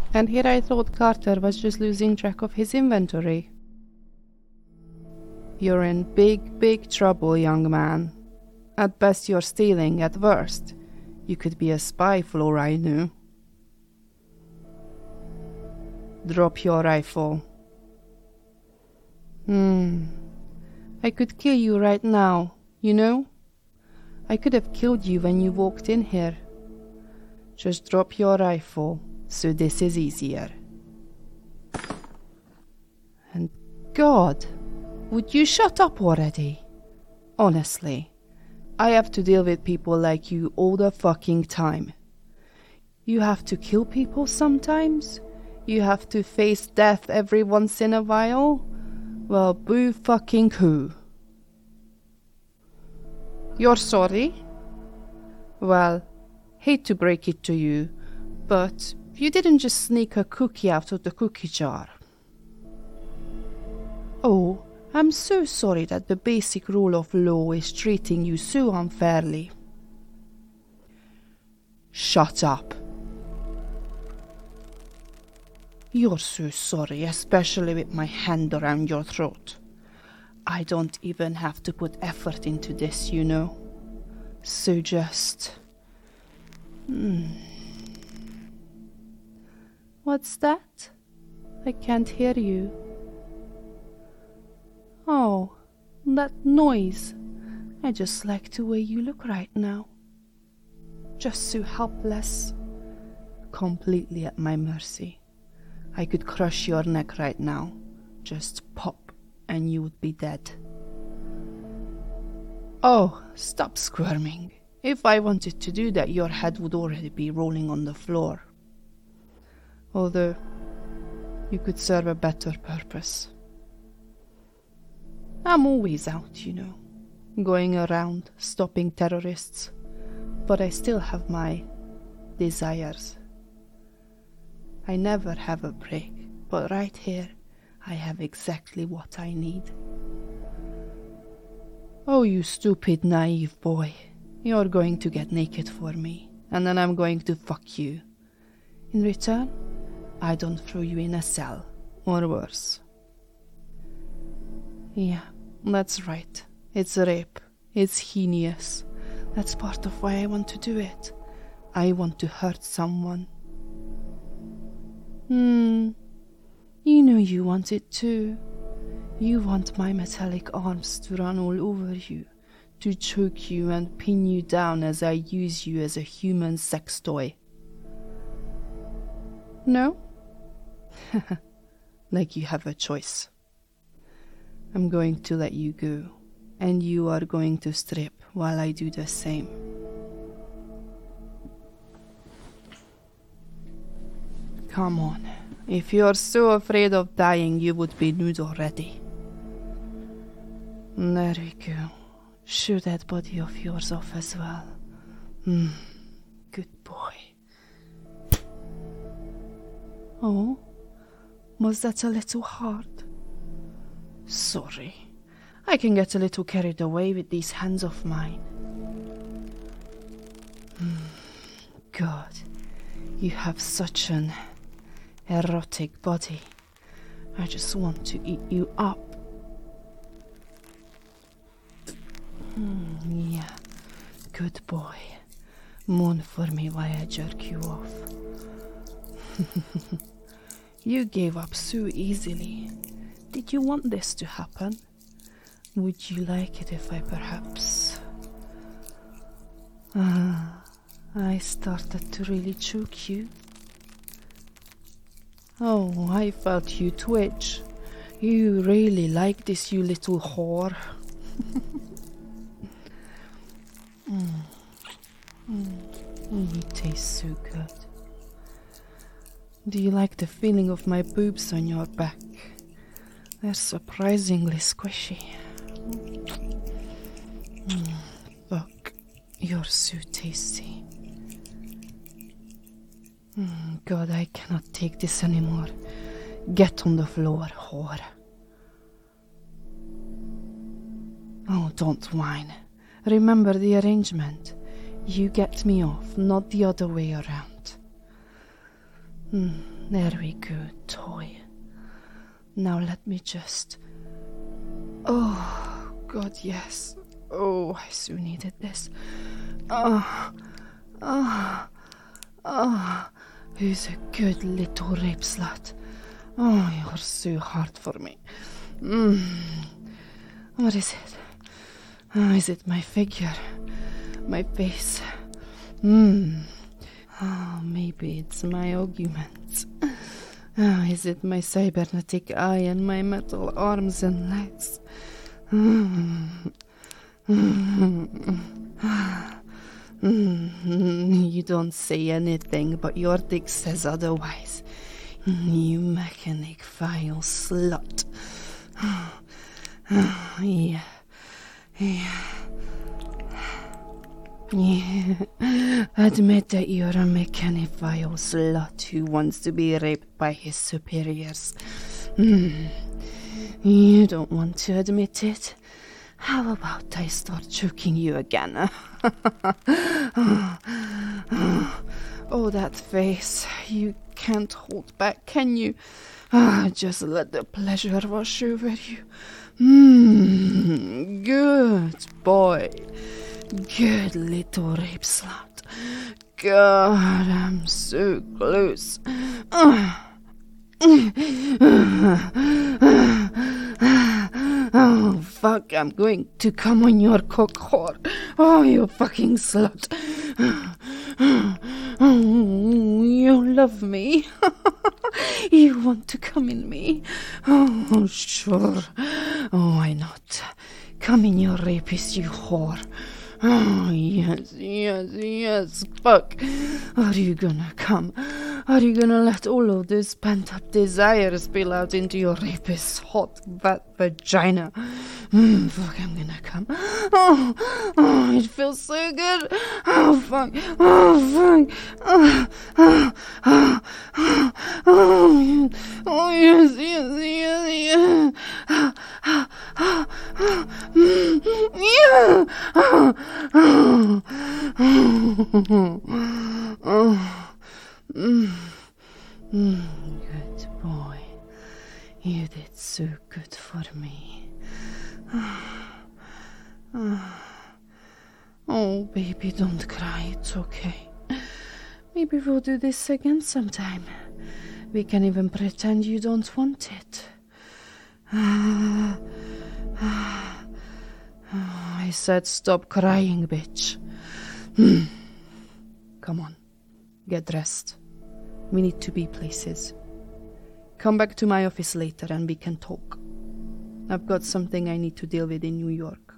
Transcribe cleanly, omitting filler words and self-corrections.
And here I thought Carter was just losing track of his inventory. You're in big trouble, young man. At best you're stealing, at worst. You could be a spy for all I knew. Drop your rifle. I could kill you right now, you know? I could have killed you when you walked in here. Just drop your rifle, so this is easier. And God, would you shut up already? Honestly, I have to deal with people like you all the fucking time. You have to kill people sometimes? You have to face death every once in a while? Well, boo fucking who? You're sorry? Well, hate to break it to you, but you didn't just sneak a cookie out of the cookie jar. Oh, I'm so sorry that the basic rule of law is treating you so unfairly. Shut up. You're so sorry, especially with my hand around your throat. I don't even have to put effort into this, you know. So just... What's that? I can't hear you. Oh, that noise. I just like the way you look right now. Just so helpless. Completely at my mercy. I could crush your neck right now. Just pop and you would be dead. Oh, stop squirming. If I wanted to do that, your head would already be rolling on the floor. Although, you could serve a better purpose. I'm always out, you know, going around, stopping terrorists. But I still have my desires. I never have a break, but right here, I have exactly what I need. Oh, you stupid, naive boy. You're going to get naked for me, and then I'm going to fuck you. In return, I don't throw you in a cell, or worse. Yeah, that's right. It's rape. It's heinous. That's part of why I want to do it. I want to hurt someone. You know you want it too. You want my metallic arms to run all over you, to choke you and pin you down as I use you as a human sex toy. No? Like you have a choice. I'm going to let you go, and you are going to strip while I do the same. Come on. If you're so afraid of dying, you would be nude already. There we go. Show that body of yours off as well. Good boy. Oh, was that a little hard? Sorry. I can get a little carried away with these hands of mine. God, you have such an erotic body. I just want to eat you up. Yeah, good boy. Moan for me while I jerk you off. You gave up so easily. Did you want this to happen? Would you like it if I perhaps... I started to really choke you. Oh, I felt you twitch. You really like this, you little whore. It tastes so good. Do you like the feeling of my boobs on your back? They're surprisingly squishy. Fuck, you're so tasty. God, I cannot take this anymore. Get on the floor, whore. Oh, don't whine. Remember the arrangement. You get me off, not the other way around. There we go, toy. Now let me just... Oh, God, yes. Oh, I so needed this. Who's a good little rape slut? Oh, you're so hard for me. What is it? Oh, is it my figure? My face? Oh, maybe it's my arguments. Oh, is it my cybernetic eye and my metal arms and legs? You don't say anything, but your dick says otherwise. You mechanic vile slut. Yeah. Admit that you're a mechanic vile slut who wants to be raped by his superiors. You don't want to admit it? How about I start choking you again? Oh, that face. You can't hold back, can you? Just let the pleasure wash over you. Good boy. Good little rape slut. God, I'm so close. Oh, fuck, I'm going to come on your cock whore. Oh, you fucking slut. Oh, you love me. You want to come in me? Oh, sure. Oh, why not? Come in your rapist, you whore. Oh, yes, fuck. Are you gonna come? Are you gonna let all of this pent-up desire spill out into your rapist's hot, wet vagina? Fuck, I'm gonna come. Oh, it feels so good. Oh, fuck. Oh, fuck. Oh, yes. Good boy. You did so good for me. Oh, baby, don't cry. It's okay. Maybe we'll do this again sometime. We can even pretend you don't want it. I said stop crying, bitch. Come on, get dressed. We need to be places. Come back to my office later and we can talk. I've got something I need to deal with in New York.